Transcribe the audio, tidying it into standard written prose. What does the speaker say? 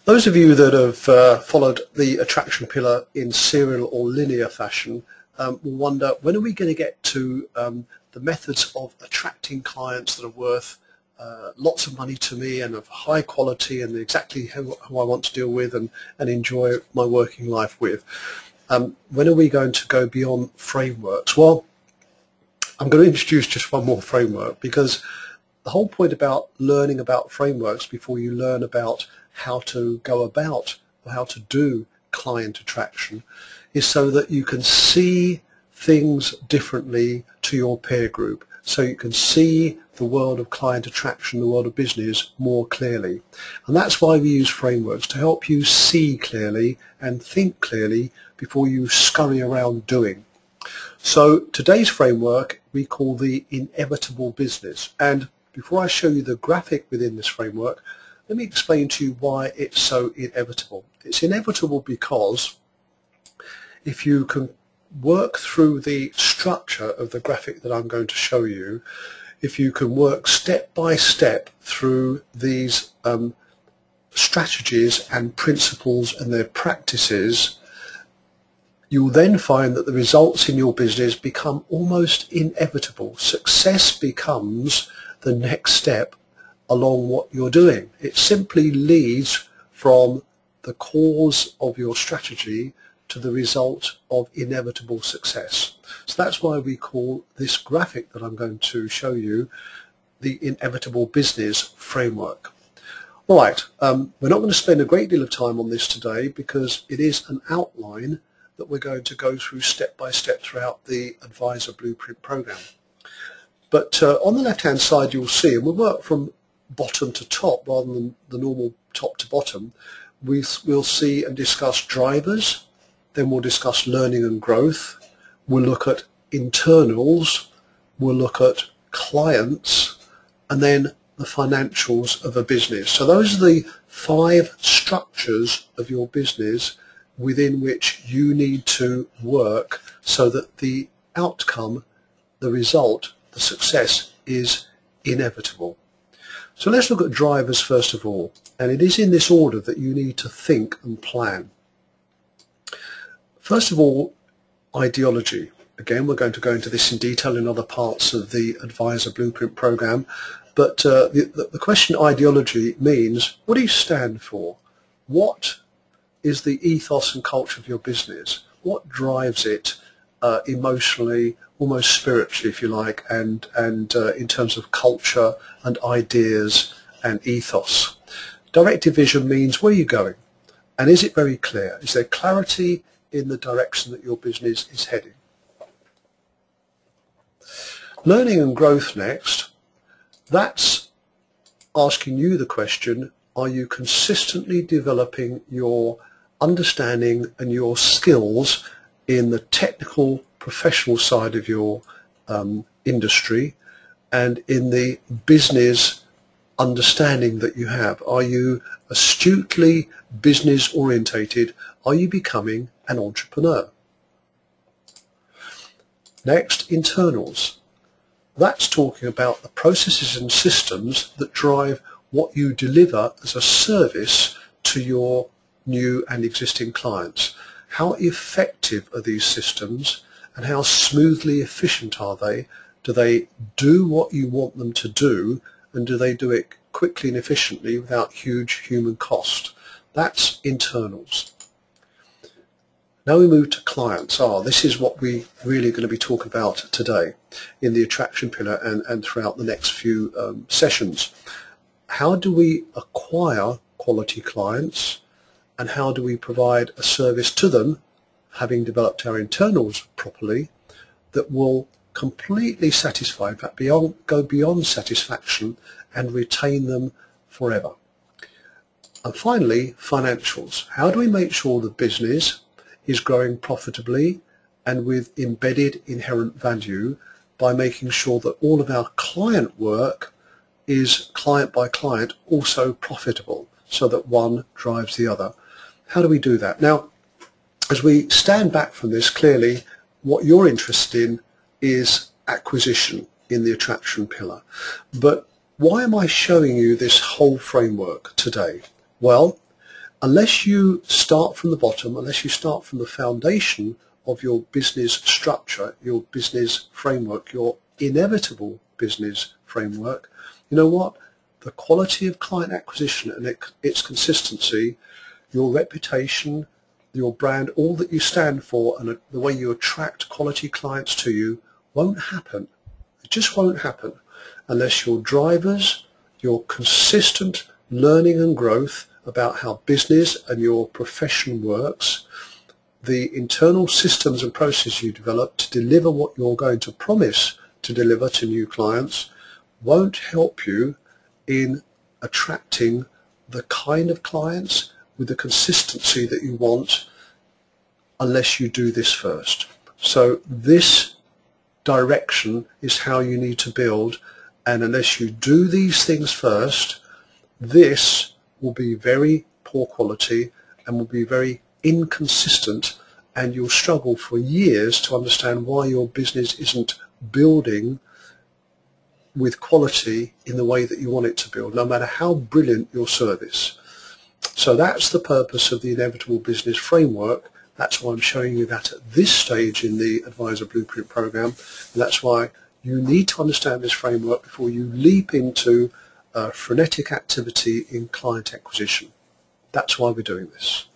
Those of you that have followed the attraction pillar in serial or linear fashion will wonder, when are we going to get to the methods of attracting clients that are worth lots of money to me and of high quality and exactly who I want to deal with and enjoy my working life with. When are we going to go beyond frameworks? Well, I'm going to introduce just one more framework, because the whole point about learning about frameworks before you learn about how to go about or how to do client attraction is so that you can see things differently to your peer group, so you can see the world of client attraction, the world of business more clearly. And that's why we use frameworks, to help you see clearly and think clearly before you scurry around doing. So today's framework we call the inevitable business, and before I show you the graphic within this framework, let me explain to you why it's so inevitable. It's inevitable because if you can work through the structure of the graphic that I'm going to show you, if you can work step by step through these strategies and principles and their practices, you will then find that the results in your business become almost inevitable. Success becomes the next step along what you're doing. It simply leads from the cause of your strategy to the result of inevitable success. So that's why we call this graphic that I'm going to show you the inevitable business framework. All right, we're not going to spend a great deal of time on this today because it is an outline that we're going to go through step by step throughout the Advisor Blueprint program. But on the left-hand side you'll see, and we'll work from bottom to top rather than the normal top to bottom, we'll see and discuss drivers, then we'll discuss learning and growth, we'll look at internals, we'll look at clients, and then the financials of a business. So those are the 5 structures of your business within which you need to work so that the outcome, the result, the success is inevitable. So let's look at drivers first of all, and it is in this order that you need to think and plan. First of all, ideology. Again, we're going to go into this in detail in other parts of the Advisor Blueprint program, but the question ideology means, what do you stand for? What is the ethos and culture of your business? What drives it emotionally, almost spiritually if you like, and in terms of culture and ideas and ethos? Directive vision means, where are you going? And is it very clear? Is there clarity in the direction that your business is heading? Learning and growth next. That's asking you the question, are you consistently developing your understanding and your skills in the technical professional side of your industry and in the business understanding that you have? Are you astutely business orientated? Are you becoming an entrepreneur? Next, internals. That's talking about the processes and systems that drive what you deliver as a service to your new and existing clients. How effective are these systems and how smoothly efficient are they? Do they do what you want them to do, and do they do it quickly and efficiently without huge human cost? That's internals. Now we move to clients. This is what we really are going to be talking about today in the attraction pillar and throughout the next few sessions. How do we acquire quality clients, and how do we provide a service to them, having developed our internals properly, that will completely satisfy, in fact go beyond satisfaction, and retain them forever? And finally, financials. How do we make sure the business is growing profitably and with embedded inherent value by making sure that all of our client work is client by client also profitable, so that one drives the other? How do we do that? Now, as we stand back from this, clearly what you're interested in is acquisition in the attraction pillar. But why am I showing you this whole framework today? Well, unless you start from the bottom, unless you start from the foundation of your business structure, your business framework, your inevitable business framework, you know what? The quality of client acquisition and its consistency, your reputation, your brand, all that you stand for, and the way you attract quality clients to you won't happen. It just won't happen unless your drivers, your consistent learning and growth about how business and your profession works, the internal systems and processes you develop to deliver what you're going to promise to deliver to new clients won't help you in attracting the kind of clients with the consistency that you want unless you do this first. So this direction is how you need to build, and unless you do these things first, this will be very poor quality and will be very inconsistent, and you'll struggle for years to understand why your business isn't building with quality in the way that you want it to build, no matter how brilliant your service. So that's the purpose of the Inevitable Business Framework. That's why I'm showing you that at this stage in the Advisor Blueprint program. And that's why you need to understand this framework before you leap into frenetic activity in client acquisition. That's why we're doing this.